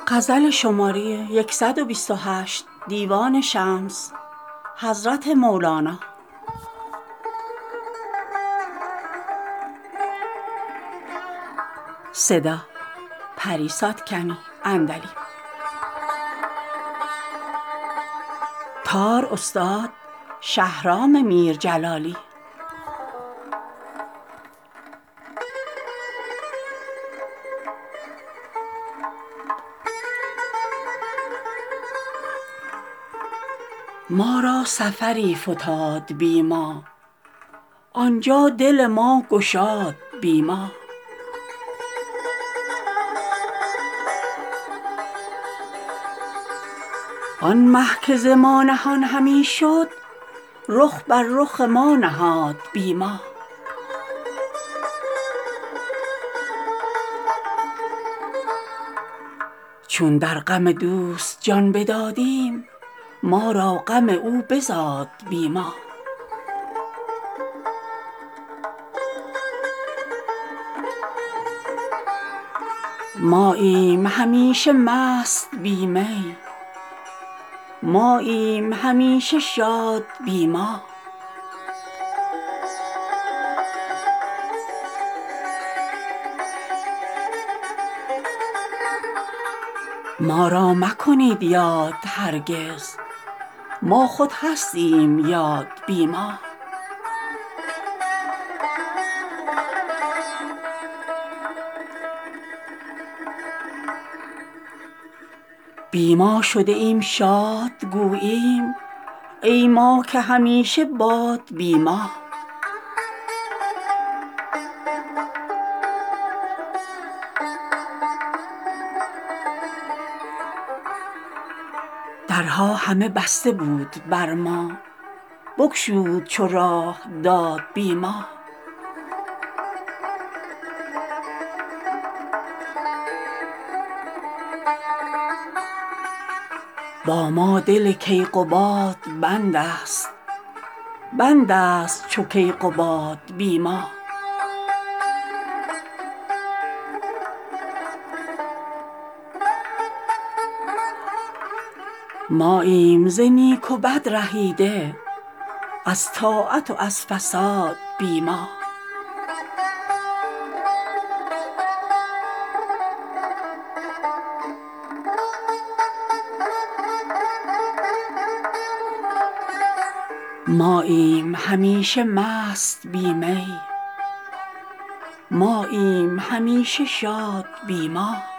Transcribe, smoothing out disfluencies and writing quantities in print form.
غزل شماره 128 دیوان شمس حضرت مولانا. صدا پریساد کنی اندلی. تار استاد شهرام میرجلالی. ما را سفری فتاد بی ما، آنجا دل ما گشاد بی ما. آن مه که ز ما نهان همی شد، رخ بر رخ ما نهاد بی ما. چون در غم دوست جان بدادیم، ما را غم او بزاد بی ما. ماییم همیشه مست بی می، ماییم همیشه شاد بی ما. ما را مکنید یاد هرگز، ما خود هستیم یاد بی ما. بی ما شده ایم شاد گوییم، ای ما که همیشه باد بی ما. درها همه بسته بود بر ما، بگشود چو راه داد بی ما. با ما دل کیقباد بند است، بند است چو کیقباد بی ما. ماییم ز نیک و بد رهیده، از طاعت و از فساد بی ما. ماییم همیشه مست بی می، ماییم همیشه شاد بی ما.